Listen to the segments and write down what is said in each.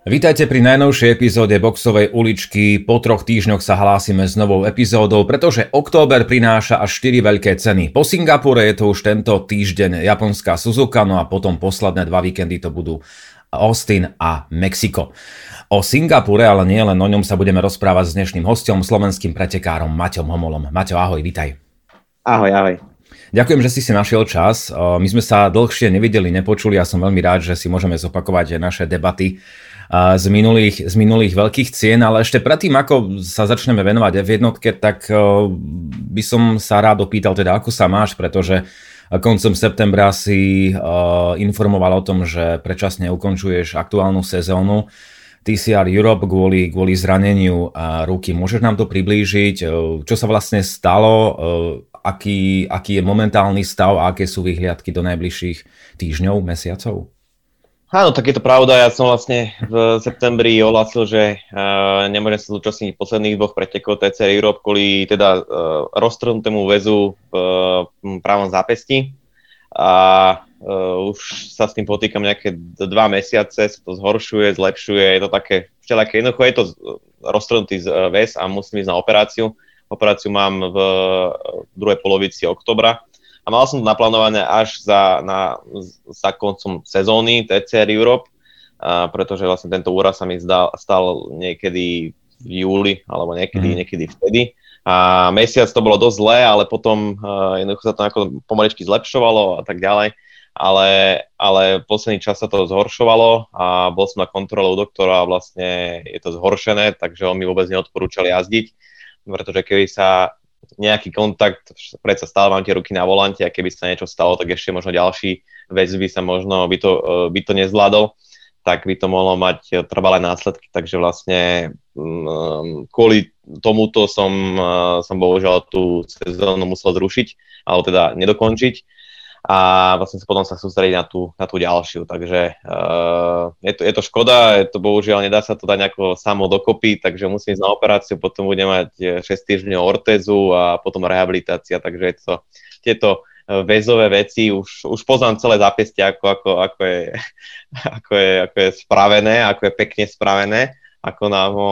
Vítajte pri najnovšej epizóde Boxovej uličky. Po 3 týždňoch sa hlásime s novou epizódou, pretože október prináša až 4 veľké ceny. Po Singapure je to už tento týždeň japonská Suzuka, no a potom posledné 2 víkendy to budú Austin a Mexiko. O Singapure, ale nie len o ňom, sa budeme rozprávať s dnešným hosťom, slovenským pretekárom Maťom Homolom. Maťo, ahoj, vítaj. Ahoj, ahoj. Ďakujem, že si našiel čas. My sme sa dlhšie nevideli, nepočuli a som veľmi rád, že si môžeme zopakovať naše debaty z minulých veľkých cien, ale ešte predtým, ako sa začneme venovať v jednotke, tak by som sa rád opýtal teda, ako sa máš, pretože koncom septembra si informoval o tom, že predčasne ukončuješ aktuálnu sezónu TCR Europe kvôli zraneniu ruky. Môžeš nám to priblížiť? Čo sa vlastne stalo? Aký je momentálny stav a aké sú vyhliadky do najbližších týždňov, mesiacov? Áno, tak je to pravda. Ja som vlastne v septembri ohlásil, že nemôžem sa zúčastniť posledných 2 pretekov TCR Europe kvôli teda roztrhnutému väzu v pravom zápesti. A už sa s tým potýkam nejaké 2 mesiace, sa to zhoršuje, zlepšuje, je to také všelijaké. Jednoducho je to roztrhnutý väz a musím ísť na operáciu. Operáciu mám v druhej polovici októbra. A mal som to naplánované až za koncom sezóny TCR Europe, pretože vlastne tento úraz sa mi stal niekedy v júli, alebo niekedy vtedy. A mesiac to bolo dosť zlé, ale potom jednoducho sa to ako pomaličky zlepšovalo a tak ďalej. Ale posledný čas sa to zhoršovalo a bol som na kontrole u doktora a vlastne je to zhoršené, takže on mi vôbec neodporúčal jazdiť, pretože keby sa nejaký kontakt, predsa stále mám tie ruky na volante a keby sa niečo stalo, tak ešte možno ďalší vec by sa možno by to nezvládol, tak by to mohlo mať trvalé následky, takže vlastne kvôli tomuto som bohužiaľ tú sezónu musel zrušiť, alebo teda nedokončiť a vlastne potom sa sústrediť na tú ďalšiu, takže je to škoda, bohužiaľ nedá sa to dať nejako samo dokopy, takže musím ísť na operáciu, potom budem mať 6 týždňov ortézu a potom rehabilitácia, takže tieto väzové veci, už poznám celé zápestie, ako je spravené, ako je pekne spravené, ako nám ho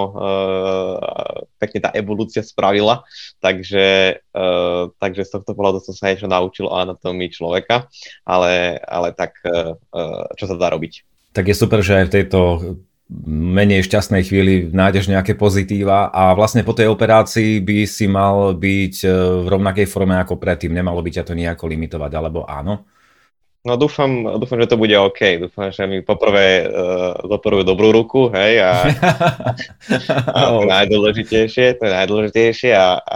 pekne tá evolúcia spravila, takže z tohto pohľadu som sa niečo naučil o anatómii človeka, ale tak, čo sa dá robiť. Tak je super, že aj v tejto menej šťastnej chvíli nájdeš nejaké pozitíva a vlastne po tej operácii by si mal byť v rovnakej forme ako predtým, nemalo by ťa to nejako limitovať, alebo áno? No dúfam, že to bude OK. Dúfam, že mi poprvé zoperujú dobrú ruku, hej, a to je najdôležitejšie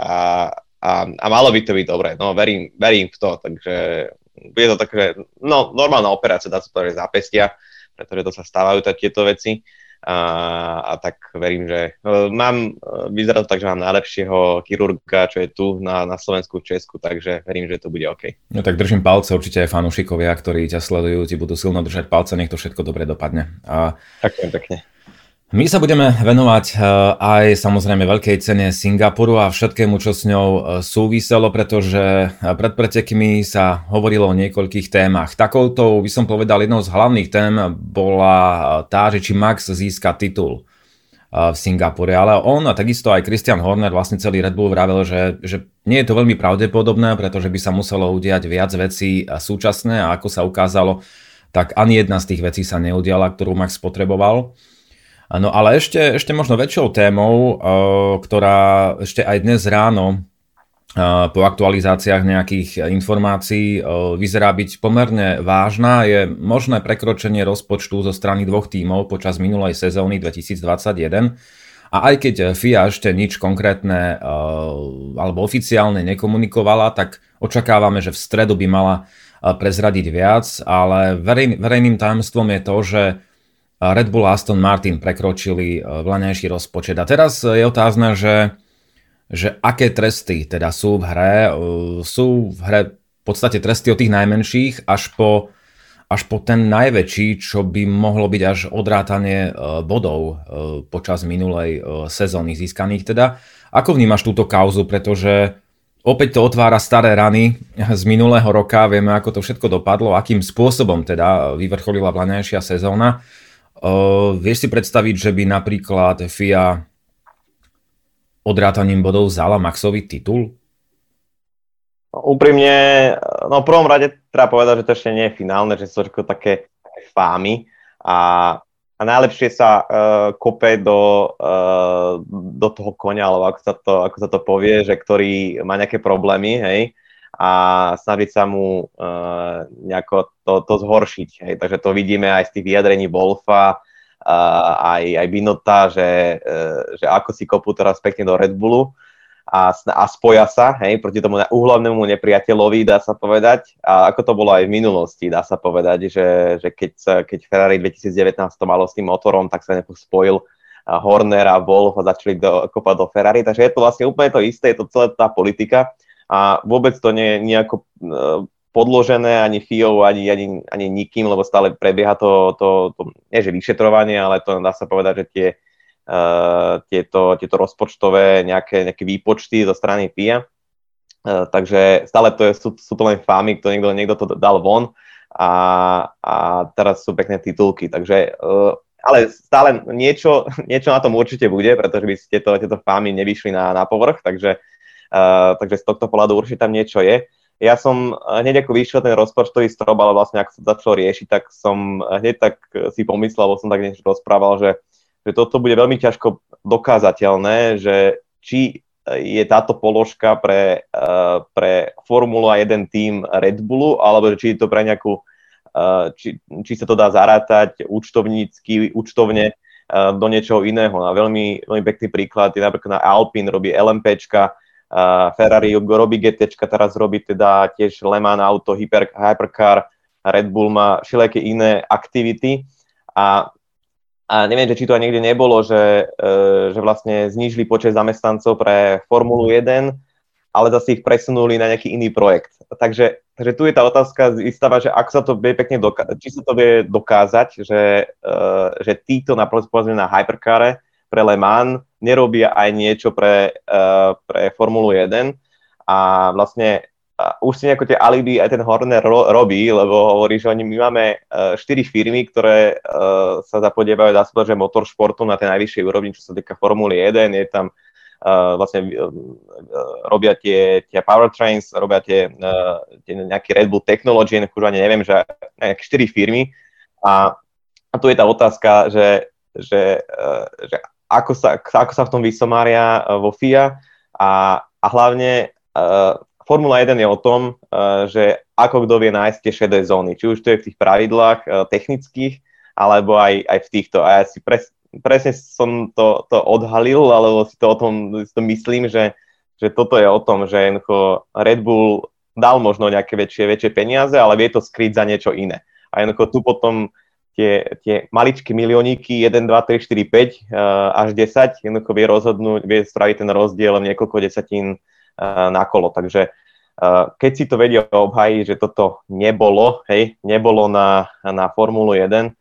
a malo by to byť dobré. No verím v to, takže je to také, no normálna operácia, dá sa povedať zápestia, pretože to sa stávajú tieto veci. A tak verím, že vyzerá to tak, že mám najlepšieho chirurga, čo je tu na Slovensku, v Česku, takže verím, že to bude OK. No tak držím palce, určite aj fanúšikovia, ktorí ťa sledujú, ti budú silno držať palce, nech to všetko dobre dopadne. Ďakujem pekne. My sa budeme venovať aj samozrejme veľkej cene Singapuru a všetkému, čo s ňou súviselo, pretože pred pretekmi sa hovorilo o niekoľkých témach. Takouto, by som povedal, jednou z hlavných tém bola tá, že či Max získa titul v Singapure, ale on a takisto aj Christian Horner, vlastne celý Red Bull vravel, že nie je to veľmi pravdepodobné, pretože by sa muselo udiať viac vecí súčasné a ako sa ukázalo, tak ani jedna z tých vecí sa neudiala, ktorú Max potreboval. No ale ešte možno väčšou témou, ktorá ešte aj dnes ráno po aktualizáciách nejakých informácií vyzerá byť pomerne vážna, je možné prekročenie rozpočtu zo strany 2 tímov počas minulej sezóny 2021. A aj keď FIA ešte nič konkrétne alebo oficiálne nekomunikovala, tak očakávame, že v stredu by mala prezradiť viac, ale verejným tajomstvom je to, že Red Bull a Aston Martin prekročili vlaňajší rozpočet. A teraz je otázne, že aké tresty teda sú v hre. Sú v hre v podstate tresty od tých najmenších až po ten najväčší, čo by mohlo byť až odrátanie bodov počas minulej sezóny získaných. Teda ako vnímaš túto kauzu, pretože opäť to otvára staré rany z minulého roka, vieme, ako to všetko dopadlo, akým spôsobom teda vyvrcholila vlaňajšia sezóna. Vieš si predstaviť, že by napríklad FIA odrátaním bodov vzala Maxový titul? Úprimne, no v prvom rade treba povedať, že to ešte nie je finálne, že sú také fámy a najlepšie sa kope do toho koňa, alebo ako sa to povie, že ktorý má nejaké problémy, hej, a snažiť sa mu nejako to zhoršiť, hej. Takže to vidíme aj z tých vyjadrení Wolfa, aj Binota, že ako si kopú teraz pekne do Red Bullu a spoja sa, hej, proti tomu úhlavnému nepriateľovi, dá sa povedať. A ako to bolo aj v minulosti, dá sa povedať, že keď Ferrari 2019 to malo s tým motorom, tak sa spojil Horner a Wolf a začali kopať do Ferrari. Takže je to vlastne úplne to isté, je to celá tá politika a vôbec to nie je nejako podložené ani FIA, ani nikým, lebo stále prebieha to nie že vyšetrovanie, ale to dá sa povedať, že tieto rozpočtové nejaké výpočty zo strany FIA. Takže stále sú to len fámy, niekto to dal von a teraz sú pekné titulky. Takže, ale stále niečo na tom určite bude, pretože by tieto fámy nevyšli na povrch, takže z tohto pohľadu určite tam niečo je. Ja som hneď ako vyšiel ten rozpočtový strop, ale vlastne ako sa začal riešiť, tak som hneď tak si pomyslel, alebo som tak niečo rozprával, že toto bude veľmi ťažko dokázateľné, že či je táto položka pre Formula 1 tým Red Bullu, alebo či je to pre nejakú, či sa to dá zarátať účtovne do niečoho iného. A veľmi, veľmi pekný príklad je napríklad na Alpine robí LMPčka, Ferrari robí GTčka, teraz robí teda tiež Le Mans auto, Hypercar, Red Bull má všelijaké iné aktivity a neviem, či to aj niekde nebolo, že vlastne znížili počet zamestnancov pre Formulu 1, ale zase ich presunuli na nejaký iný projekt. Takže tu je tá otázka zistáva, že ako sa to vie pekne či sa to vie dokázať, že títo povedzme na Hypercare pre Le Mans nerobia aj niečo pre Formulu 1 a vlastne už si nejako tie alibi aj ten Horner robí, lebo hovorí, že my máme 4 firmy, ktoré sa zapodievajú, dá sa povedať, že motoršportu na tej najvyššej úrovni, čo sa týka Formuly 1, je tam vlastne robia tie powertrains, robia tie nejaký Red Bull Technology, už ani neviem, že nejaké 4 firmy a tu je tá otázka, že ako sa v tom vysomária vo FIA a hlavne Formula 1 je o tom, že ako kto vie nájsť tie šedé zóny, či už to je v tých pravidlách technických, alebo aj v týchto. A ja si presne som to odhalil, alebo si to myslím, že toto je o tom, že Red Bull dal možno nejaké väčšie peniaze, ale vie to skryť za niečo iné. A tu potom tie maličké milióniky 1, 2, 3, 4, 5 až 10 vie spraviť ten rozdiel niekoľko desatín na kolo. Takže keď si to vedia obhájiť, že toto nebolo na Formulu 1,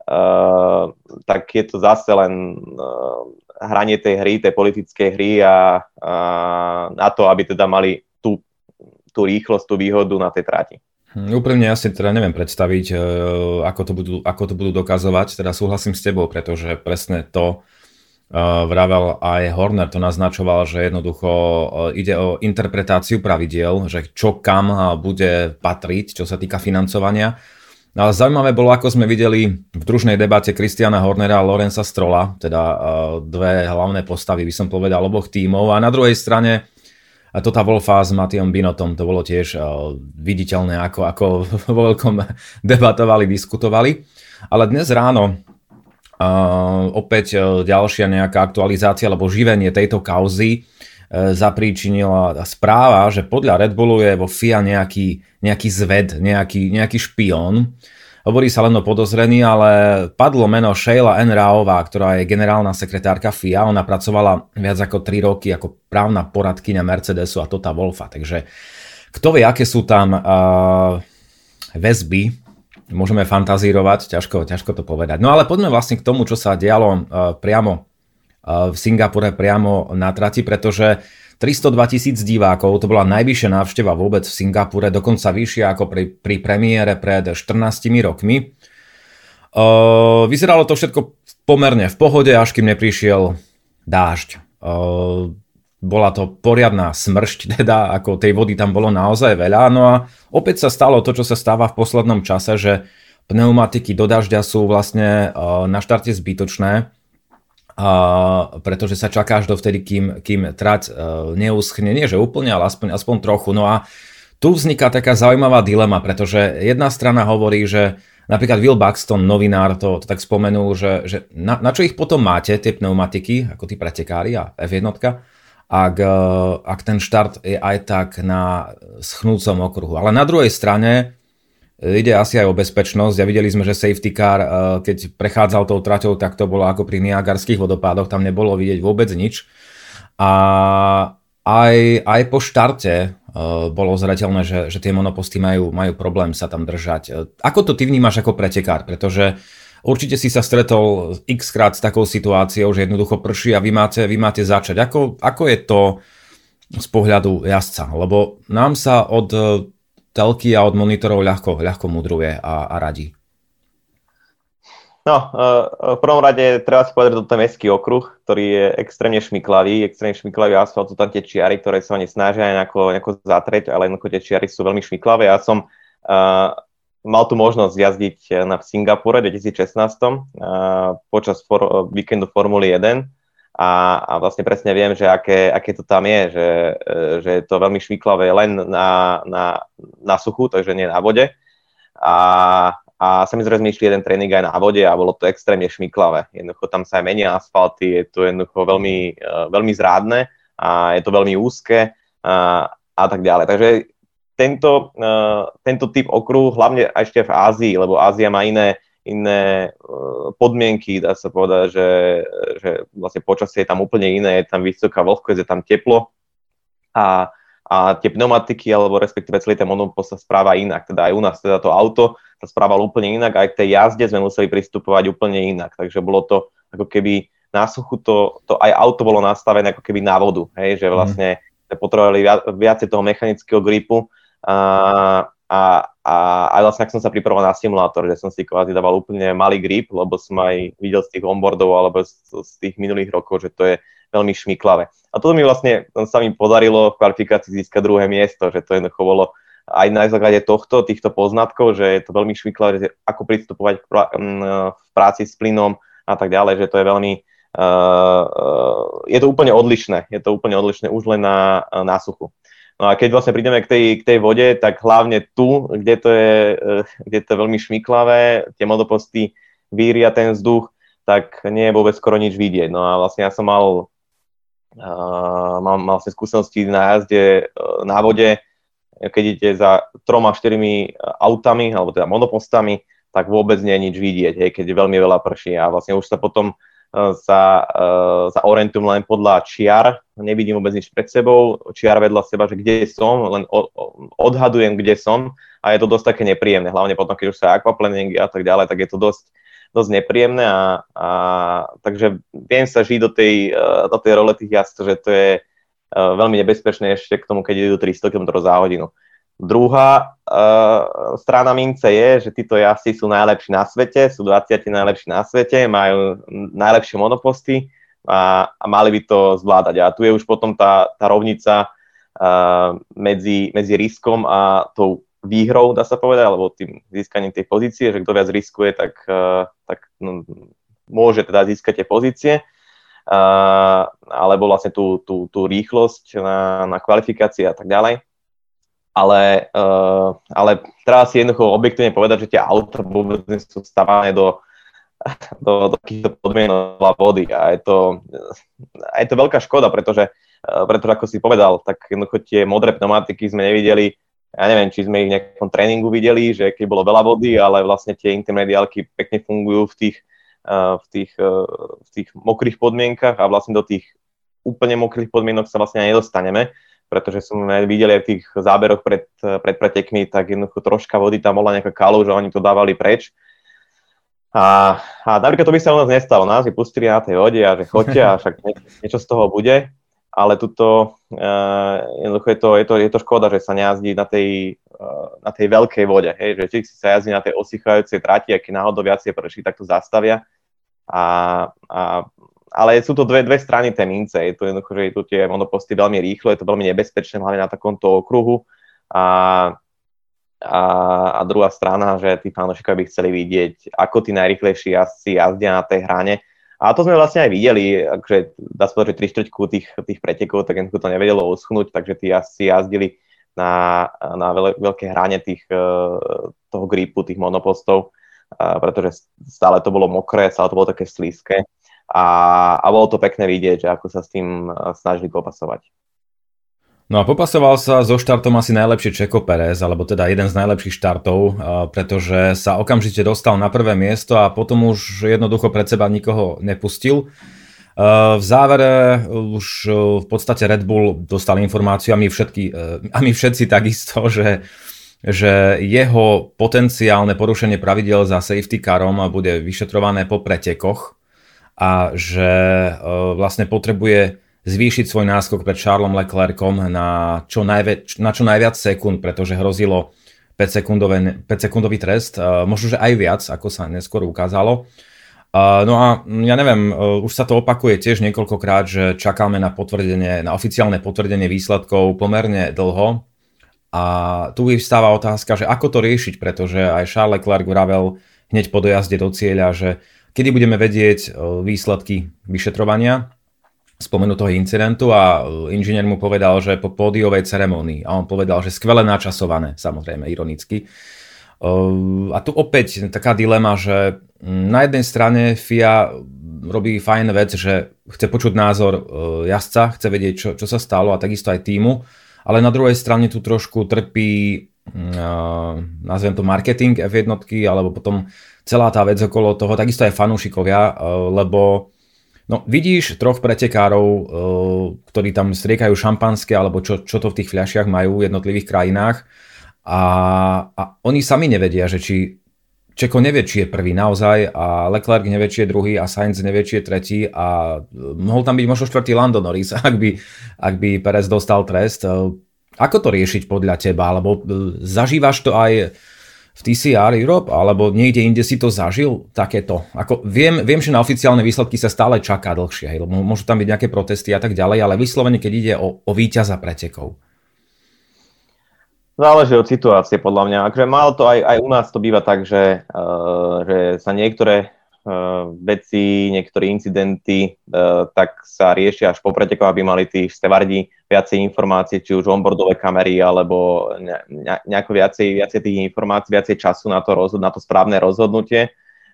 tak je to zase len hranie tej hry, tej politickej hry a na to, aby teda mali tú rýchlosť, tú výhodu na tej trati. Úprimne ja si teda neviem predstaviť, ako to budú dokazovať. Teda súhlasím s tebou, pretože presne to vravel aj Horner, to naznačoval, že jednoducho ide o interpretáciu pravidiel, že čo kam bude patriť, čo sa týka financovania. Ale zaujímavé bolo, ako sme videli v družnej debate Christiana Hornera a Lorenza Strolla, teda dve hlavné postavy, by som povedal, oboch tímov. A na druhej strane Tota Wolffa s Mattiom Binotom, to bolo tiež viditeľné, ako vo veľkom debatovali, diskutovali. Ale dnes ráno opäť ďalšia nejaká aktualizácia alebo živenie tejto kauzy zapríčinila správa, že podľa Red Bullu je vo FIA nejaký zved, nejaký špión. Hovorí sa len o podozrení, ale padlo meno Sheila N. Raová, ktorá je generálna sekretárka FIA. Ona pracovala viac ako 3 roky ako právna poradkyňa Mercedesu a Tota Wolffa. Takže kto vie, aké sú tam väzby, môžeme fantazírovať, ťažko to povedať. No ale poďme vlastne k tomu, čo sa dialo priamo v Singapure, priamo na trati, pretože 302 000 divákov, to bola najvyššia návšteva vôbec v Singapure, dokonca vyššia ako pri premiére pred 14 rokmi. Vyzeralo to všetko pomerne v pohode, až kým neprišiel dážď. Bola to poriadna smršť, teda ako tej vody tam bolo naozaj veľa. No a opäť sa stalo to, čo sa stáva v poslednom čase, že pneumatiky do dažďa sú vlastne na štarte zbytočné, pretože sa čaká až dovtedy, kým trať neuschne. Nie, že úplne, ale aspoň trochu. No a tu vzniká taká zaujímavá dilema, pretože jedna strana hovorí, že napríklad Will Buxton, novinár, to tak spomenul, že na čo ich potom máte, tie pneumatiky, ako tí pretekári a F1, ak ten štart je aj tak na schnúcom okruhu. Ale na druhej strane ide asi aj o bezpečnosť a videli sme, že safety car, keď prechádzal tou traťou, tak to bolo ako pri Niagarských vodopádoch, tam nebolo vidieť vôbec nič. A aj po štarte bolo zreteľné, že tie monoposty majú problém sa tam držať. Ako to ty vnímaš ako pretekár? Pretože určite si sa stretol x-krát s takou situáciou, že jednoducho prší a vy máte začať. Ako je to z pohľadu jazdca? Lebo nám sa od telky a od monitorov ľahko mudruje a radí. No, v prvom rade treba si povedať, že toto je mestský okruh, ktorý je extrémne šmiklavý asfalt, sú tam tie čiary, ktoré sa oni snažia nejako zatrieť, ale jednoducho tie čiary sú veľmi šmiklavé. Ja som mal tu možnosť jazdiť v Singapúre v 2016 počas víkendu Formuly 1 a vlastne presne viem, že aké to tam je, že je to veľmi šmiklavé len na suchu, takže nie na vode. A samozrejme sme išli jeden tréning aj na vode a bolo to extrémne šmiklavé. Jednoducho tam sa aj menia asfalty, je to jednoducho veľmi, veľmi zrádne a je to veľmi úzke a tak ďalej. Takže tento typ okruhu, hlavne ešte v Ázii, lebo Ázia má iné podmienky, dá sa povedať, že vlastne počasie je tam úplne iné, je tam vysoká vlhkosť, je tam teplo a tie pneumatiky, alebo respektíve celý ten monopost sa správa inak. Teda aj u nás teda to auto sa správalo úplne inak, aj k tej jazde sme museli pristupovať úplne inak. Takže bolo to ako keby na suchu to aj auto bolo nastavené ako keby na vodu, hej, že vlastne potrebovali viacej toho mechanického gripu a vlastne ak som sa pripravoval na simulátor, že som si kvázi dával úplne malý grip, lebo som aj videl z tých onboardov alebo z tých minulých rokov, že to je veľmi šmiklavé. A toto mi vlastne sa mi podarilo v kvalifikácii získať druhé miesto, že to jednoducho bolo aj na základe týchto poznatkov, že je to veľmi šmiklavé, že ako pristupovať v práci s plynom a tak ďalej, že to je veľmi je to úplne odlišné už len na suchu. No a keď vlastne prídeme k tej vode, tak hlavne tu, kde to je veľmi šmiklavé, tie monoposty víria ten vzduch, tak nie je vôbec skoro nič vidieť. No a vlastne ja som mám vlastne skúsenosti na jazde na vode, keď idete za 3-4 autami, alebo teda monopostami, tak vôbec nie je nič vidieť, hej, keď je veľmi veľa prší a vlastne už sa potom sa orientujem len podľa čiar, nevidím vôbec nič pred sebou, čiar vedľa seba, že kde som, len odhadujem, kde som a je to dosť také nepríjemné, hlavne potom, keď už sa aquaplaning a tak ďalej, tak je to dosť nepríjemné a takže viem sa žiť do tej role tých jazdcov, že to je veľmi nebezpečné ešte k tomu, keď idú 300 km za hodinu. Druhá strana mince je, že títo jazdci sú najlepší na svete, sú 20 najlepší na svete, majú najlepšie monoposty a mali by to zvládať. A tu je už potom tá rovnica medzi riskom a tou výhrou, dá sa povedať, alebo tým získaním tej pozície, že kto viac riskuje, tak môže teda získať tie pozície. Alebo vlastne tú rýchlosť na kvalifikácii a tak ďalej. Ale treba si jednoducho objektívne povedať, že tie auta vôbec nie sú stavané do takýchto podmienok vody a je to veľká škoda, pretože ako si povedal, tak jednoducho tie modré pneumatiky sme nevideli, ja neviem, či sme ich v nejakom tréningu videli, že keď bolo veľa vody, ale vlastne tie intermediálky pekne fungujú v tých mokrých podmienkach a vlastne do tých úplne mokrých podmienok sa vlastne aj nedostaneme, pretože sme videli aj v tých záberoch pred pretekmi, tak jednoducho troška vody tam bola nejaká kaluž, že oni to dávali preč. A napríklad to by sa u nás nestalo. Nás je pustili na tej vode a že choďte a však niečo z toho bude. Ale tuto jednoducho je to škoda, že sa nejazdí na tej na tej veľkej vode, hej, že či sa jazdí na tej osychajúcej trati, ak je náhodou viacej prší, tak to zastavia. Ale sú to dve strany tej mince. Je to jednoducho, že tu tie monoposty veľmi rýchlo, je to veľmi nebezpečné, hlavne na takomto okruhu. A druhá strana, že tí fanúšikovia by chceli vidieť, ako tí najrýchlejší jazdci jazdia na tej hrane. A to sme vlastne aj videli, že dá sa povedať, že 3/4 tých pretekov, tak jednoducho to nevedelo uschnúť, takže tí jazdci jazdili na veľké hrane toho gripu, tých monopostov, pretože stále to bolo mokré, stále to bolo také slízke. A bolo to pekné vidieť, že ako sa s tým snažili popasovať. No a popasoval sa so štartom asi najlepšie Checo Pérez, alebo teda jeden z najlepších štartov, pretože sa okamžite dostal na prvé miesto a potom už jednoducho pred seba nikoho nepustil. V závere už v podstate Red Bull dostal informáciu a my všetci takisto, že jeho potenciálne porušenie pravidiel za safety carom bude vyšetrované po pretekoch a že vlastne potrebuje zvýšiť svoj náskok pred Charlesom Leclercom na čo najviac sekúnd, pretože hrozilo 5-sekundový trest, možno že aj viac, ako sa neskôr ukázalo. No a ja neviem, už sa to opakuje tiež niekoľkokrát, že čakáme na oficiálne potvrdenie výsledkov pomerne dlho. A tu vyvstáva otázka, že ako to riešiť, pretože aj Charles Leclerc vravel hneď po dojazde do cieľa, že kedy budeme vedieť výsledky vyšetrovania spomenutého incidentu a inžinier mu povedal, že po pódiovej ceremonii. A on povedal, že skvele načasované, samozrejme, ironicky. A tu opäť taká dilema, že na jednej strane FIA robí fajn vec, že chce počuť názor jazdca, chce vedieť, čo sa stalo a takisto aj týmu, ale na druhej strane tu trošku trpí, nazvem to marketing F1, alebo potom celá tá vec okolo toho, takisto aj fanúšikovia, lebo no, vidíš troch pretekárov, ktorí tam striekajú šampanské, alebo čo to v tých fľašiach majú v jednotlivých krajinách a oni sami nevedia, že či Checo nevie, či je prvý naozaj a Leclerc nevie, či je druhý a Sainz nevie, či je tretí a mohol tam byť možno štvrtý Lando Norris, ak by Perez dostal trest. Ako to riešiť podľa teba? Alebo zažívaš to aj v TCR Europe, alebo niekde inde si to zažil takéto? Ako viem, že na oficiálne výsledky sa stále čaká dlhšie, lebo môžu tam byť nejaké protesty a tak ďalej, ale vyslovene, keď ide o víťaza pretekov. Záleží od situácie, podľa mňa. Akože málo to aj u nás to býva tak, že sa niektoré veci, niektoré incidenty tak sa riešia až po pretekoch, aby mali tí stevardi viacej informácií, či už onboardové kamery, alebo nejako viacej tých informácií, viacej času na to správne rozhodnutie.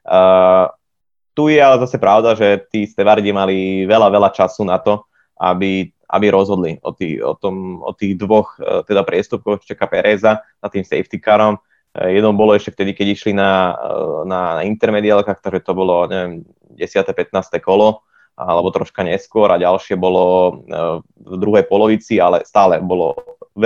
Tu je ale zase pravda, že tí stevardi mali veľa času na to, aby rozhodli o tých dvoch teda priestupkoch Checa Péreza na tým safety carom. Jedno bolo ešte vtedy, keď išli na intermediálkach, takže to bolo, neviem, 10. 15. kolo, alebo troška neskôr a ďalšie bolo v druhej polovici, ale stále bolo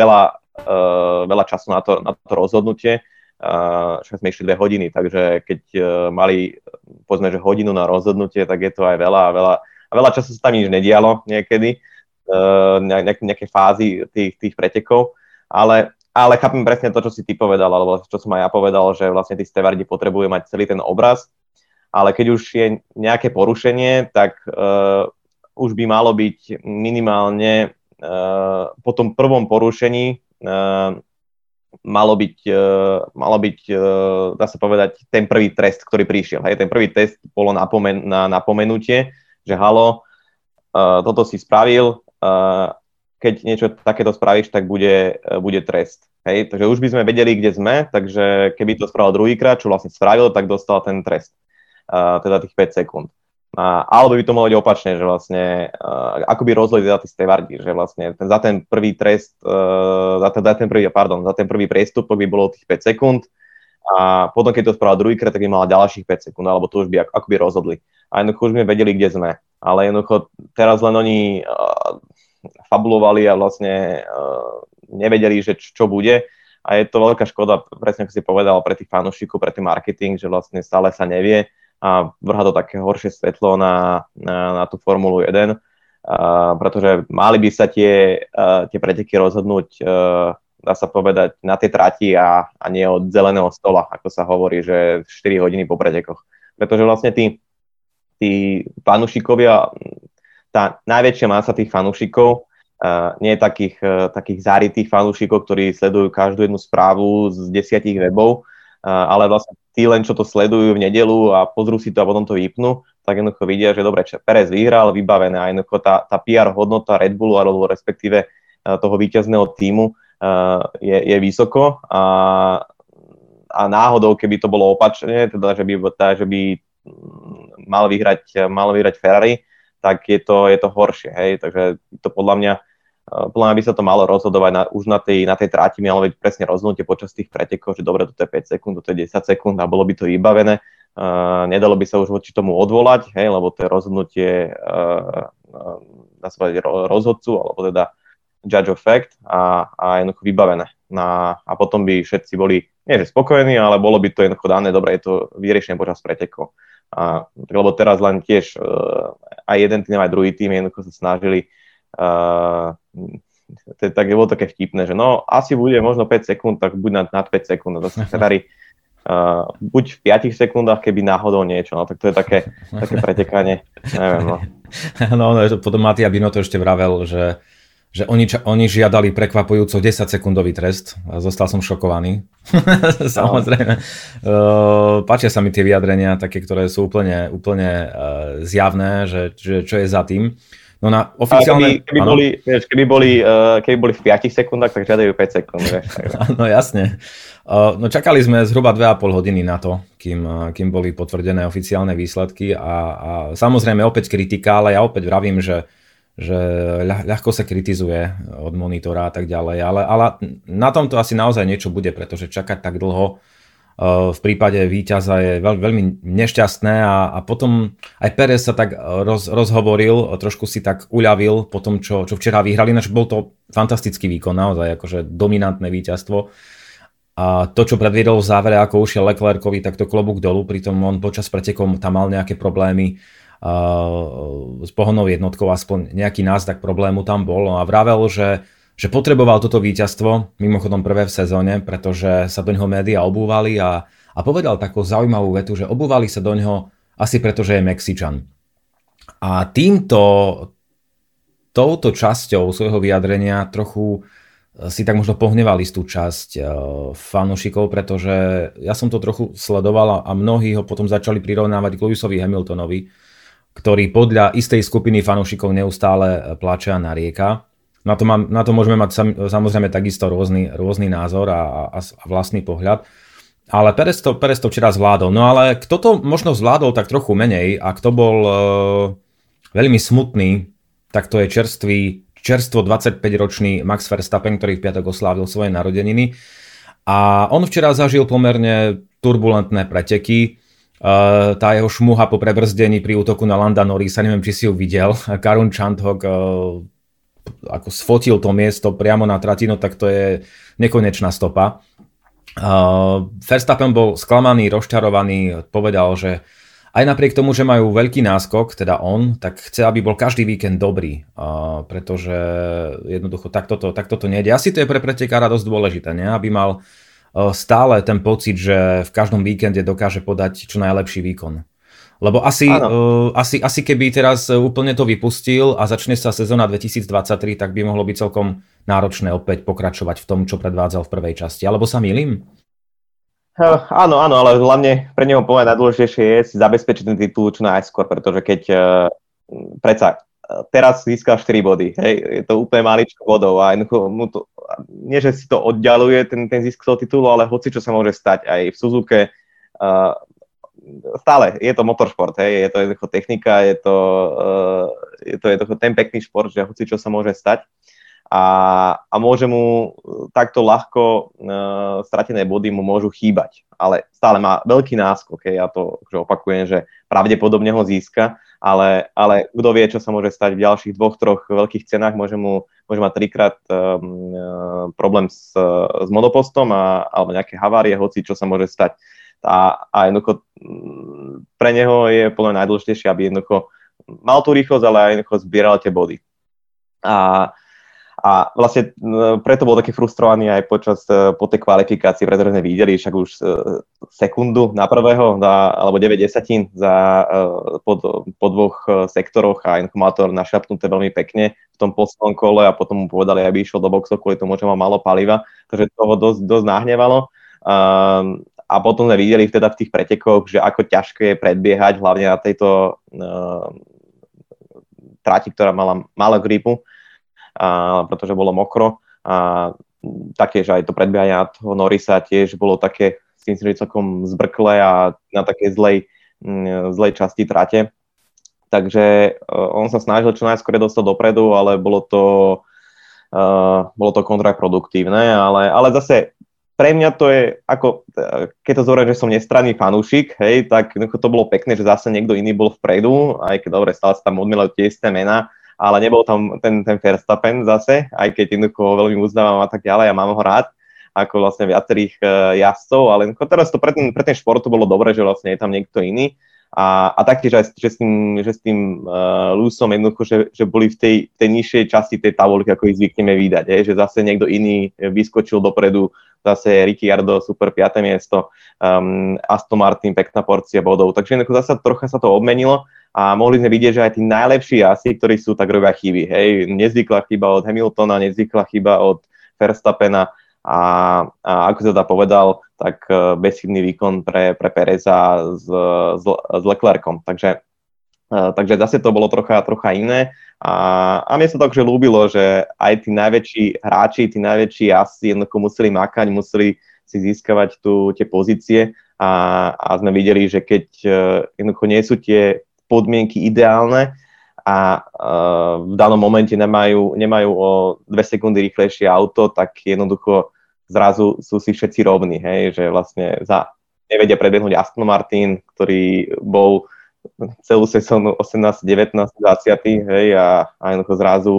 veľa času na to rozhodnutie. Však sme išli 2 hodiny, takže keď mali, povedzme, že hodinu na rozhodnutie, tak je to aj veľa času sa tam nič nedialo niekedy, nejaké fázy tých pretekov, ale chápem presne to, čo si ty povedal, alebo čo som aj ja povedal, že vlastne tí stevardi potrebujú mať celý ten obraz, ale keď už je nejaké porušenie, tak už by malo byť minimálne po tom prvom porušení malo byť, dá sa povedať, ten prvý trest, ktorý prišiel. Hej, ten prvý test bolo na napomenutie, že halo, toto si spravil, keď niečo takéto spravíš, tak bude trest. Hej, takže už by sme vedeli, kde sme, takže keby to spravil druhýkrát, čo vlastne spravil, tak dostal ten trest, teda tých 5 sekúnd. Alebo by to mohlo byť opačne, že vlastne ako by rozhodli za tí stevardi, že vlastne za ten prvý trest, za ten prvý priestupok by bolo tých 5 sekúnd a potom, keď to spravil druhýkrát, tak by mala ďalších 5 sekúnd, alebo to už by ako by rozhodli. A jednoducho už sme vedeli, kde sme. Ale jednoducho teraz len oni fabulovali a vlastne nevedeli, že čo bude. A je to veľká škoda, presne ako si povedal, pre tých fanúšikov, pre ten marketing, že vlastne stále sa nevie a vrhá to také horšie svetlo na tú Formulu 1, pretože mali by sa tie preteky rozhodnúť dá sa povedať, na tej trati a nie od zeleného stola, ako sa hovorí, že 4 hodiny po pretekoch. Pretože vlastne tí fanúšikovia, tá najväčšia masa tých fanúšikov, nie je takých záritých fanúšikov, ktorí sledujú každú jednu správu z 10 webov, ale vlastne tí len, čo to sledujú v nedeľu a pozrú si to a potom to vypnú, tak jednoducho vidia, že dobre, Perez vyhral, vybavené a jednoducho tá PR hodnota Red Bullu alebo respektíve toho víťazného tímu je vysoko a náhodou, keby to bolo opačne, teda že by mal vyhrať Ferrari, tak je to horšie, hej, takže to podľa mňa by sa to malo rozhodovať už na tej tráti, malo byť presne rozhodnutie počas tých pretekov, že dobre, toto je 5 sekúnd, toto je 10 sekúnd a bolo by to vybavené. Nedalo by sa už voči tomu odvolať, hej, lebo to je rozhodnutie rozhodcu, alebo teda judge of fact a jednoducho vybavené. A potom by všetci boli, nie že spokojení, ale bolo by to jednoducho dané, dobre, je to vyriešené počas pretekov. Lebo teraz len tiež aj jeden tým, aj druhý tým jednoducho sa snažili tak je bolo také vtipné, že no asi bude možno 5 sekúnd, tak buď nad 5 sekúnd, to sa Ferrari buď v 5 sekundách, keby náhodou niečo, no tak to je také pretekanie, neviem, no. No, potom Mattia Binotto ešte vravel, že oni žiadali prekvapujúco 10-sekundový trest a zostal som šokovaný. Samozrejme. Páčia sa mi tie vyjadrenia, také, ktoré sú úplne zjavné, že čo je za tým. No na oficiálne... Keby boli v 5 sekundách, tak žiadajú 5 sekúnd. No jasne. No čakali sme zhruba 2,5 hodiny na to, kým boli potvrdené oficiálne výsledky a samozrejme opäť kritika, ale ja opäť vravím, že ľahko sa kritizuje od monitora a tak ďalej, ale na tomto asi naozaj niečo bude, pretože čakať tak dlho v prípade víťaza je veľmi nešťastné a potom aj Perez sa tak rozhovoril, trošku si tak uľavil po tom, čo včera vyhrali, ináč bol to fantastický výkon, naozaj akože dominantné víťazstvo a to, čo predviedol v závere, ako ušiel Leclercovi, tak to klobúk dolu, pritom on počas pretekov tam mal nejaké problémy s pohonnou jednotkou, aspoň nejaký náznak problému tam bol a vravel, že potreboval toto víťazstvo, mimochodom prvé v sezóne, pretože sa do ňoho médiá obúvali a povedal takú zaujímavú vetu, že obúvali sa do ňoho asi preto, že je Mexičan. A touto časťou svojho vyjadrenia trochu si tak možno pohneval istú časť fanúšikov, pretože ja som to trochu sledoval a mnohí ho potom začali prirovnávať k Lewisovi Hamiltonovi, ktorý podľa istej skupiny fanúšikov neustále plače a narieka. Na to môžeme mať samozrejme takisto rôzny názor a vlastný pohľad. Ale Perez to včera zvládol. No ale kto to možno zvládol tak trochu menej a kto bol veľmi smutný, tak to je čerstvo 25-ročný Max Verstappen, ktorý v piatok oslávil svoje narodeniny. A on včera zažil pomerne turbulentné preteky. Tá jeho šmuha po prebrzdení pri útoku na Landa Norrisa, neviem, či si ju videl. Karun Chandhok ako sfotil to miesto priamo na trati, no tak to je nekonečná stopa. Verstappen bol sklamaný, rozčarovaný, povedal, že aj napriek tomu, že majú veľký náskok, teda on, tak chce, aby bol každý víkend dobrý, pretože jednoducho takto to nejde. Asi to je pre pretekára dosť dôležité, ne? Aby mal stále ten pocit, že v každom víkende dokáže podať čo najlepší výkon. Lebo asi keby teraz úplne to vypustil a začne sa sezóna 2023, tak by mohlo byť celkom náročné opäť pokračovať v tom, čo predvádzal v prvej časti. Alebo sa mýlim? Áno, ale hlavne pre neho povedať najdôležitejšie je si zabezpečiť ten titul čo najskôr, pretože keď predsa teraz získal 4 body, hej, je to úplne maličko bodov a mu to, nie že si to oddialuje ten zisk toho titulu, ale hoci čo sa môže stať aj v Suzuke, stále je to motoršport, hej, je to jednoducho technika, je to jednoducho ten pekný šport, že hoci čo sa môže stať a môže mu takto ľahko stratené body mu môžu chýbať, ale stále má veľký náskok, hej, ja to opakujem, že pravdepodobne ho získa, ale kto vie, čo sa môže stať v ďalších 2-3 veľkých cenách, môže mať 3-krát problém s monopostom alebo nejaké havárie, hoci čo sa môže stať. A jednoducho pre neho je podľa mňa najdôležitejšie, aby jednoducho mal tú rýchlosť, ale aj jednoducho zbieral tie body. A A vlastne preto bol taký frustrovaný aj po tej kvalifikácii, pretože sme videli však už sekundu na prvého, alebo 9 desatín po dvoch sektoroch a motor našľapnuté veľmi pekne v tom poslednom kole a potom mu povedali, aby išiel do boxov kvôli tomu, že má málo paliva, takže toho dosť nahnevalo. A potom sme videli teda v tých pretekoch, že ako ťažké je predbiehať, hlavne na tejto trati, ktorá mala málo gripu, pretože bolo mokro a taktiež aj to predbiehanie toho Norrisa tiež bolo také celkom zbrklé a na takej zlej časti trate. Takže on sa snažil čo najskôr dostať dopredu, ale bolo to kontraproduktívne, ale zase pre mňa to je ako, keď to zoberiem, že som nestranný fanúšik, hej, tak to bolo pekné, že zase niekto iný bol vpredu, aj keď dobre, stále sa tam odmielajú tie isté mená, ale nebol tam ten Verstappen zase, aj keď jednoducho veľmi uznávam a tak ďalej a mám ho rád, ako vlastne viacerých jazdcov, ale teraz to pre ten šport to bolo dobré, že vlastne je tam niekto iný a taktiež aj, že s tým Lewisom jednoducho, že boli v tej nižšej časti tej tabulky, ako ich zvykneme vydať, že zase niekto iný vyskočil dopredu, zase Ricciardo, super 5. miesto, Aston Martin, pekná porcia bodov, takže zase trocha sa to obmenilo a mohli sme vidieť, že aj tí najlepší asi, ktorí sú, tak robia chyby, hej, nezvyklá chyba od Hamiltona, nezvyklá chyba od Verstappena a ako sa teda povedal, tak bezchybný výkon pre Pereza s Leclercom, takže zase to bolo trocha iné a mne sa to akože ľúbilo, že aj tí najväčší hráči, tí najväčší asi jednoducho museli makať, museli si získavať tie pozície a sme videli, že keď jednoducho nie sú tie podmienky ideálne a v danom momente nemajú o 2 sekundy rýchlejšie auto, tak jednoducho zrazu sú si všetci rovní, hej, že vlastne nevedia predbehnúť Aston Martin, ktorý bol celú sezónu 18, 19, 20, hej, a jednoducho zrazu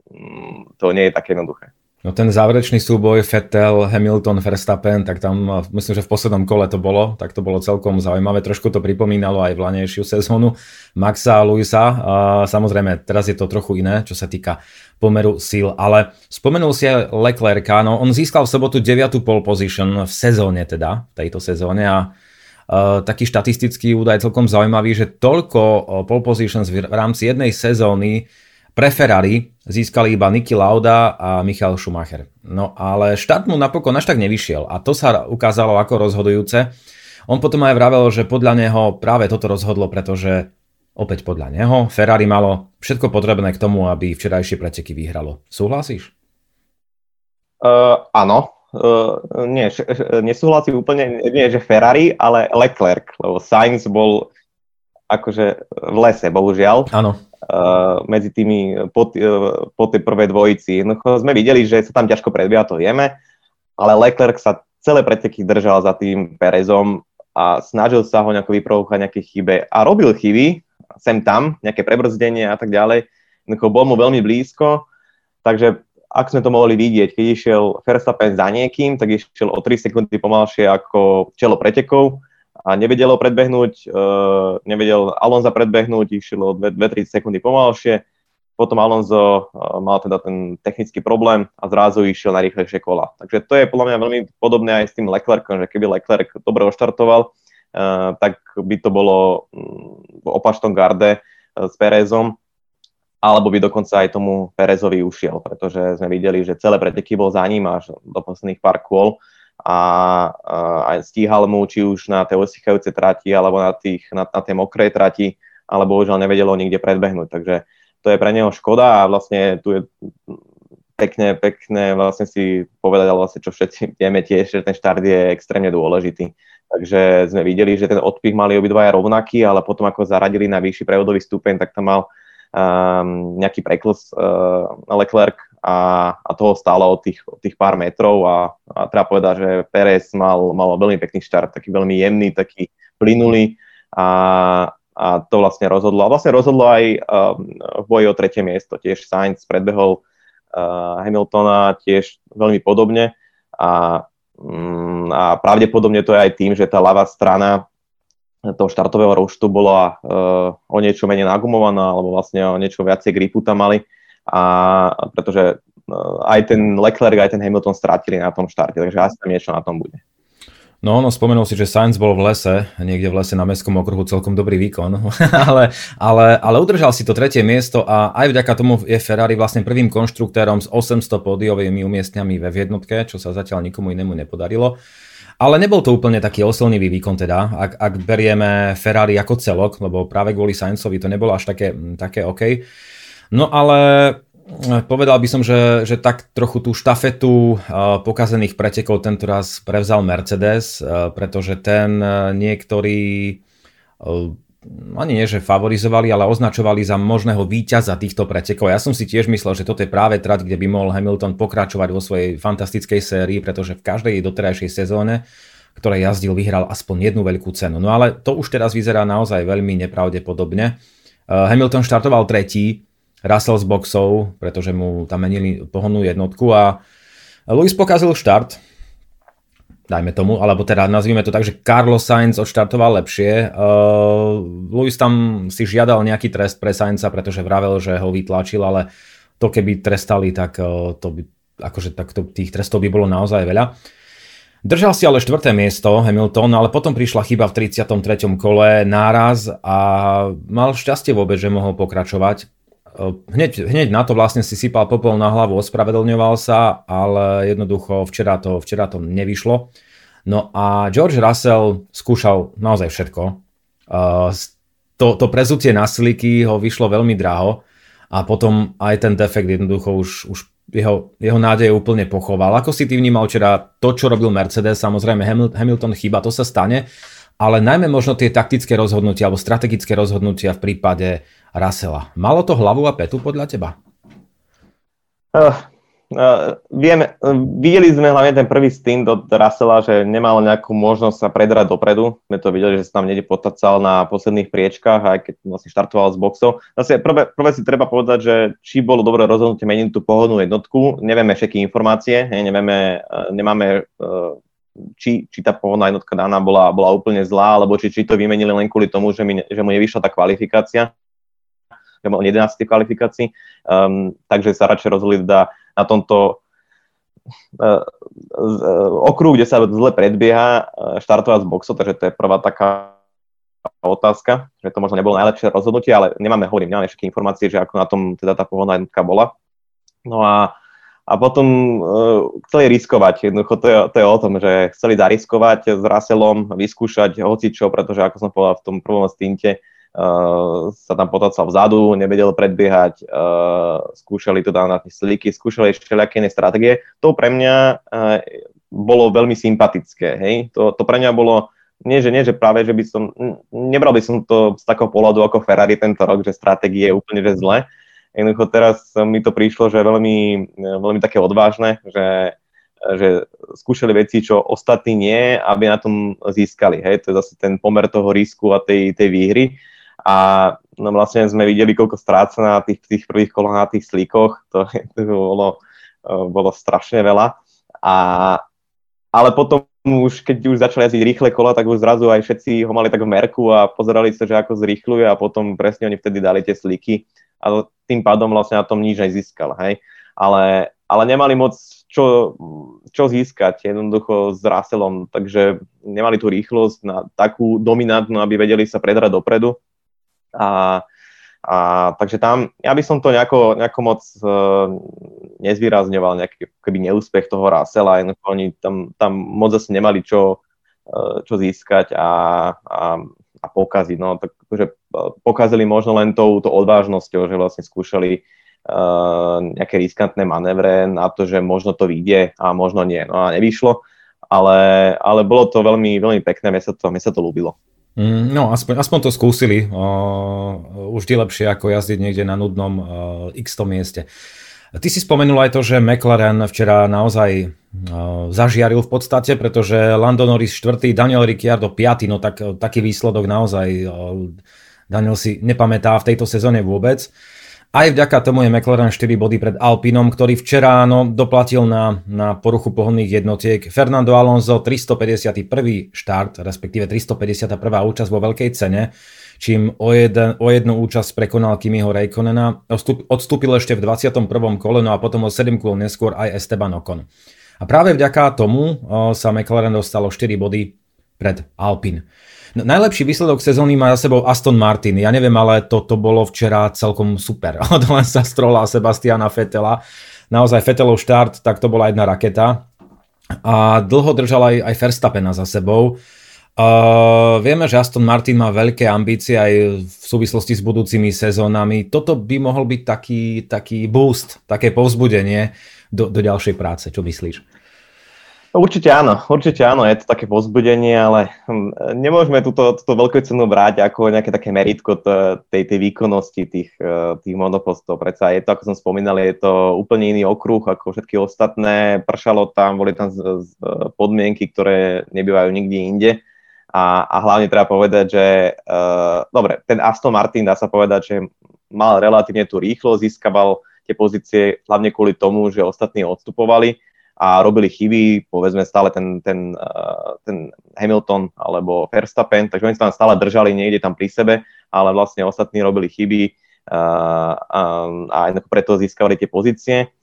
to nie je také jednoduché. No ten záverečný súboj Vettel, Hamilton, Verstappen, tak tam myslím, že v poslednom kole to bolo, tak to bolo celkom zaujímavé. Trošku to pripomínalo aj vlanejšiu sezónu Maxa a Lewisa. Samozrejme, teraz je to trochu iné, čo sa týka pomeru síl, ale spomenul si aj Leclerca, no on získal v sobotu 9. pole position v sezóne teda, v tejto sezóne a taký štatistický údaj celkom zaujímavý, že toľko pole positions v rámci jednej sezóny pre Ferrari získali iba Niki Lauda a Michael Schumacher. No ale štart mu napokon až tak nevyšiel a to sa ukázalo ako rozhodujúce. On potom aj vravel, že podľa neho práve toto rozhodlo, pretože opäť podľa neho Ferrari malo všetko potrebné k tomu, aby včerajšie preteky vyhralo. Súhlasíš? Áno. Nie, nesúhlasím úplne, nie že Ferrari, ale Leclerc, lebo Sainz bol akože v lese, bohužiaľ. Áno. Medzi tými po tej prvej dvojici. No, sme videli, že sa tam ťažko predbieha, to vieme, ale Leclerc sa celé preteky držal za tým Perezom a snažil sa ho nejako vyprovokať nejaké chybe a robil chyby, sem tam, nejaké prebrzdenie a tak ďalej. No, bol mu veľmi blízko, takže ak sme to mohli vidieť, keď išiel Verstappen za niekým, tak išiel o 3 sekundy pomalšie ako čelo pretekov a nevedel ho predbehnúť, nevedel Alonso predbehnúť, išiel o 2-3 sekundy pomalšie, potom Alonso mal teda ten technický problém a zrazu išiel na rýchlejšie kola. Takže to je podľa mňa veľmi podobné aj s tým Leclercom, že keby Leclerc dobre oštartoval, tak by to bolo v opačnom garde s Perezom, alebo by dokonca aj tomu Perezovi ušiel, pretože sme videli, že celé preteky bol za ním až do posledných pár kôl a aj stíhal mu či už na tej osychajúcej trati alebo na tej mokrej trati, ale bohužiaľ nevedelo nikde predbehnúť, takže to je pre neho škoda a vlastne tu je pekne vlastne si povedať, ale vlastne čo všetci vieme tiež, že ten štart je extrémne dôležitý. Takže sme videli, že ten odpich mali obidvaja rovnaký, ale potom ako zaradili na vyšší prevodový stupeň, tak tam mal nejaký preklz Leclerc a toho stálo od tých pár metrov a treba povedať, že Perez mal veľmi pekný štart, taký veľmi jemný, taký plynulý a to vlastne rozhodlo. A vlastne rozhodlo aj v boji o 3. miesto. Tiež Sainz predbehol Hamiltona tiež veľmi podobne a pravdepodobne to je aj tým, že tá ľavá strana toho štartového ruštu bola o niečo menej nagumovaná, alebo vlastne o niečo viacej gripu tam mali, a pretože aj ten Leclerc, aj ten Hamilton strátili na tom štarte, takže asi tam niečo na tom bude. No, spomenul si, že Sainz bol v lese, niekde v lese na mestskom okruhu, celkom dobrý výkon, ale udržal si to 3. miesto a aj vďaka tomu je Ferrari vlastne prvým konštruktérom s 800 pódiovými umiestňami ve jednotke, čo sa zatiaľ nikomu inému nepodarilo. Ale nebol to úplne taký oslnivý výkon teda, ak berieme Ferrari ako celok, lebo práve kvôli Sainzovi to nebolo až také OK. No ale povedal by som, že tak trochu tú štafetu pokazených pretekov tento raz prevzal Mercedes, pretože ten niektorí ani nie, že favorizovali, ale označovali za možného víťaza týchto pretekov. Ja som si tiež myslel, že toto je práve trať, kde by mohol Hamilton pokračovať vo svojej fantastickej sérii, pretože v každej doterajšej sezóne, ktorej jazdil, vyhral aspoň jednu veľkú cenu. No ale to už teraz vyzerá naozaj veľmi nepravdepodobne. Hamilton štartoval 3., Russell z boxov, pretože mu tam menili pohonnú jednotku a Lewis pokazil štart, dajme tomu, alebo teda nazvime to tak, že Carlos Sainz odštartoval lepšie. Lewis tam si žiadal nejaký trest pre Sainza, pretože vravel, že ho vytlačil, ale to keby trestali, tak to by, akože takto tých trestov by bolo naozaj veľa. Držal si ale 4. miesto Hamilton, ale potom prišla chyba v 33. kole, náraz a mal šťastie vôbec, že mohol pokračovať. Hneď na to vlastne si sypal popol na hlavu, ospravedlňoval sa, ale jednoducho včera to nevyšlo. No a George Russell skúšal naozaj všetko. To prezutie na sliky ho vyšlo veľmi draho a potom aj ten defekt jednoducho už jeho nádej úplne pochoval. Ako si ty vnímal včera to, čo robil Mercedes, samozrejme Hamilton chyba, to sa stane, ale najmä možno tie taktické rozhodnutia alebo strategické rozhodnutia v prípade Russella. Malo to hlavu a petu podľa teba? Videli sme hlavne ten prvý stint od Russella, že nemal nejakú možnosť sa predrať dopredu. My to videli, že sa tam niekde potacal na posledných priečkách, aj keď vlastne štartoval z boxov. Zase prvé si treba povedať, že či bolo dobré rozhodnutie meniť tú pohodnú jednotku. Nevieme všetky informácie, nemáme či tá pohodná jednotka daná bola úplne zlá, alebo či to vymenili len kvôli tomu, že mu nevyšla tá kvalifikácia. Že bol 11. kvalifikácii, takže sa radšej rozhodli na tomto okruhu, kde sa zle predbieha, štartovať z boxov, takže to je prvá taká otázka, že to možno nebolo najlepšie rozhodnutie, ale nemáme všetky informácie, že ako na tom teda tá pohodná jednotka bola. No a potom chceli riskovať, jednoducho to je o tom, že chceli zariskovať s Russellom, vyskúšať hocičo, pretože ako som povedal v tom prvom stinte, sa tam potácal vzadu, nevedel predbiehať, skúšali to na tie sliky, skúšali ešte všelijaké iné stratégie. To pre mňa bolo veľmi sympatické, hej. To pre mňa bolo, nie že práve, že nebral by som to z takého pohľadu ako Ferrari tento rok, že stratégie je úplne že zle. Jednoducho teraz mi to prišlo, že veľmi, veľmi také odvážne, že skúšali veci, čo ostatní nie, aby na tom získali, hej. To je zase ten pomer toho risku a tej výhry. A no vlastne sme videli, koľko stráca na tých prvých kolách na tých slíkoch, to bolo strašne veľa. Ale potom keď už začali jazdiť rýchle kola, tak už zrazu aj všetci ho mali tak v merku a pozerali sa, že ako zrýchľuje a potom presne oni vtedy dali tie slíky a tým pádom vlastne na tom nič nezískal, hej. Ale nemali moc čo získať jednoducho s Russellom, takže nemali tú rýchlosť na takú dominantnú, aby vedeli sa predrať dopredu. A takže tam, ja by som to nejako moc nezvýrazňoval, nejaký keby neúspech toho Russella, oni tam moc zase nemali čo získať a pokaziť. No, takže pokazili možno len tou odvážnosťou, že vlastne skúšali nejaké riskantné manévre na to, že možno to vyjde a možno nie. No a nevyšlo, ale bolo to veľmi, veľmi pekné, mne sa to ľúbilo. No, aspoň to skúsili. Už je lepšie ako jazdiť niekde na nudnom x mieste. Ty si spomenul aj to, že McLaren včera naozaj zažiaril v podstate, pretože Lando Norris 4., Daniel Ricciardo 5., no taký výsledok naozaj Daniel si nepamätá v tejto sezóne vôbec. Aj vďaka tomu je McLaren 4 body pred Alpinom, ktorý včera doplatil na poruchu pohonných jednotiek. Fernando Alonso 351. štart, respektíve 351. účasť vo veľkej cene, čím o jednu účasť prekonal Kimiho Räikkönena. Odstúpil ešte v 21. kole, no a potom o 7 kôl neskôr aj Esteban Ocon. A práve vďaka tomu sa McLaren dostalo 4 body pred Alpine. No, najlepší výsledok sezóny má za sebou Aston Martin. Ja neviem, ale to bolo včera celkom super. Od Lensa Strolla a Sebastiana Vettela. Naozaj Vettelov štart, tak to bola jedna raketa. A dlho držal aj Verstappena za sebou. Vieme, že Aston Martin má veľké ambície aj v súvislosti s budúcimi sezónami. Toto by mohol byť taký boost, také povzbudenie do ďalšej práce. Čo myslíš? Určite áno, je to také povzbudenie, ale nemôžeme túto veľkú cenu brať ako nejaké také meritko tej výkonnosti tých monopostov. Predsa je to, ako som spomínal, je to úplne iný okruh ako všetky ostatné. Pršalo tam, boli tam podmienky, ktoré nebývajú nikde inde. A hlavne treba povedať, že dobre, ten Aston Martin, dá sa povedať, že mal relatívne tú rýchlosť, získaval tie pozície hlavne kvôli tomu, že ostatní odstupovali a robili chyby, povedzme stále ten Hamilton alebo Verstappen, takže oni sa tam stále držali niekde tam pri sebe, ale vlastne ostatní robili chyby a preto získavali tie pozície.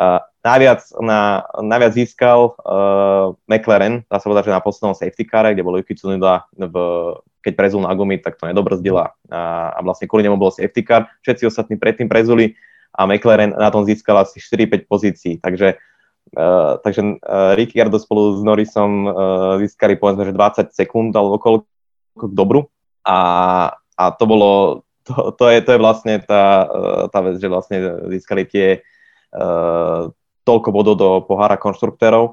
Najviac získal McLaren, dá sa povedať, že na poslednom safety care, kde bol Yuki Tsunoda, keď prezul na gumy, tak to nedobrzdila a vlastne kvôli nemu bol safety car. Všetci ostatní predtým prezuli a McLaren na tom získal asi 4-5 pozícií, takže Ricciardo spolu s Norrisom získali povedzme, že 20 sekúnd alebo koľko k dobru a to je vlastne tá vec, že vlastne získali tie toľko bodov do pohára konštruktérov.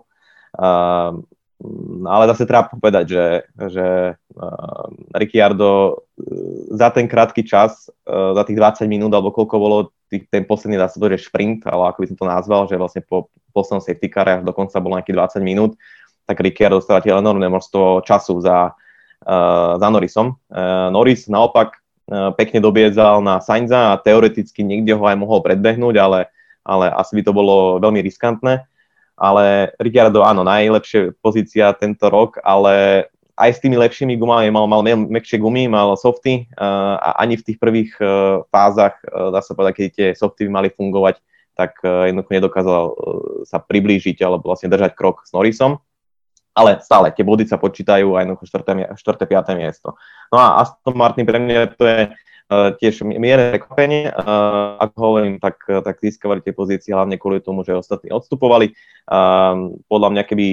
Ale zase treba povedať, že Ricciardo za ten krátky čas, za tých 20 minút, alebo koľko bolo ten posledný, dá sa povedať, šprint, ale ako by som to nazval, že vlastne po poslednom safety care až dokonca bolo nejakých 20 minút, tak Ricciardo stratil enormné množstvo času za Norrisom. Norris naopak pekne dobiedzal na Sainza a teoreticky niekde ho aj mohol predbehnúť, ale asi by to bolo veľmi riskantné. Ale Ricciardo, áno, najlepšia pozícia tento rok, ale aj s tými lepšími gumami mal mäkšie gumy, mal softy a ani v tých prvých fázach, dá sa povedať, keď tie softy by mali fungovať, tak jednoducho nedokázal sa priblížiť alebo vlastne držať krok s Norrisom. Ale stále, tie body sa počítajú aj na 4. 5. miesto. No a Aston Martin pre mňa to je tiež mierne prekvapenie. Ako hovorím, tak získavali tie pozície hlavne kvôli tomu, že ostatní odstupovali. Podľa mňa, keby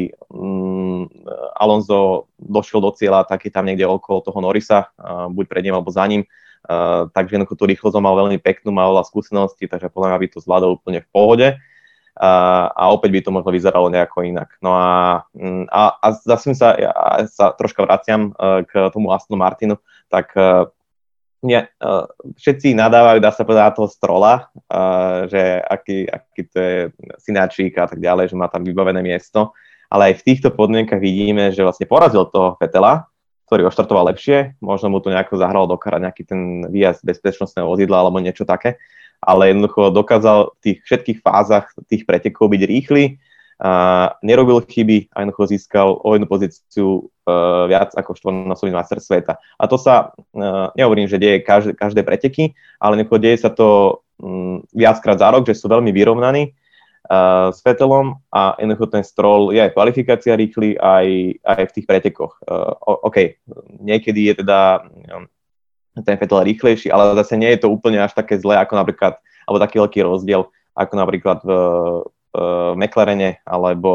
Alonso došiel do cieľa, tak je tam niekde okolo toho Norrisa, buď pred ním alebo za ním. Takže jednoducho tú rýchlosť mal veľmi peknú, mal veľa skúseností, takže podľa mňa by to zvládol úplne v pohode. A opäť by to možno vyzeralo nejako inak. No a zase sa troška vraciam k tomu Astonu Martinu, tak všetci nadávajú, dá sa povedať, na toho Strolla, že aký to je synáčik a tak ďalej, že má tam vybavené miesto, ale aj v týchto podmienkach vidíme, že vlastne porazil toho Vettela, ktorý oštartoval lepšie, možno mu to nejako zahral do kara nejaký ten výjazd bezpečnostného vozidla alebo niečo také, ale jednoducho dokázal v tých všetkých fázach tých pretekov byť rýchly, nerobil chyby a jednoducho získal o jednu pozíciu viac ako štvornásobný majster sveta. A to sa, nehovorím, že deje každé preteky, ale deje sa to viackrát za rok, že sú veľmi vyrovnaní s Vettelom a jednoducho ten Stroll je aj kvalifikácia rýchly, aj v tých pretekoch. OK, niekedy je teda ten Vettel rýchlejší, ale zase nie je to úplne až také zlé, ako napríklad, alebo taký veľký rozdiel, ako napríklad v McLarene alebo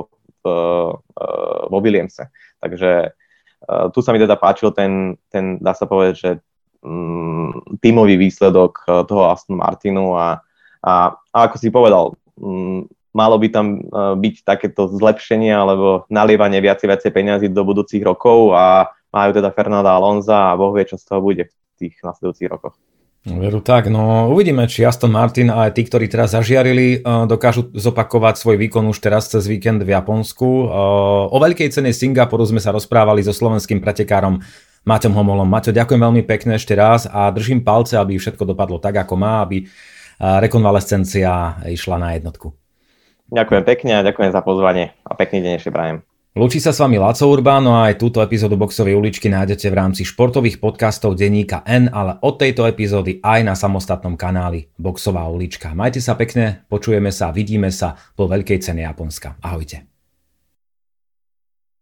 vo Williamse. Takže tu sa mi teda páčil ten dá sa povedať, že tímový výsledok toho Aston Martinu a ako si povedal, malo by tam byť takéto zlepšenie alebo nalievanie viacej peňazí do budúcich rokov a majú teda Fernanda Alonsa a Boh vie, čo z toho bude v tých nasledujúcich rokoch. Veru tak, no uvidíme, či Aston Martin a aj tí, ktorí teraz zažiarili, dokážu zopakovať svoj výkon už teraz cez víkend v Japonsku. O veľkej cene Singapuru sme sa rozprávali so slovenským pretekárom Maťom Homolom. Maťo, ďakujem veľmi pekne ešte raz a držím palce, aby všetko dopadlo tak, ako má, aby rekonvalescencia išla na jednotku. Ďakujem pekne a ďakujem za pozvanie a pekný deň ešte prajem. Lúči sa s vami Laco Urbán, no a aj túto epizódu Boxovej uličky nájdete v rámci športových podcastov denníka N, ale od tejto epizódy aj na samostatnom kanáli Boxová ulička. Majte sa pekne, počujeme sa, vidíme sa po veľkej cene Japonska. Ahojte.